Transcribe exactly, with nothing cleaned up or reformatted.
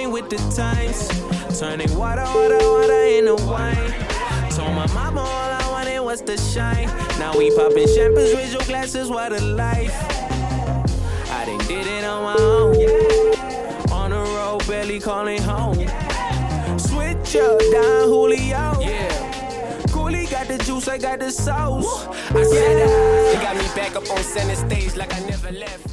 going with the times. Turning water, water, water into wine. Told my mama all I wanted was to shine. Now we popping champagnes, raise your glasses, what a life. I done did it on my own. On the road, barely calling home. Switch up, down Julio. Yeah. Coolie got the juice, I got the sauce. I said that. They got me back up on center stage like I never left.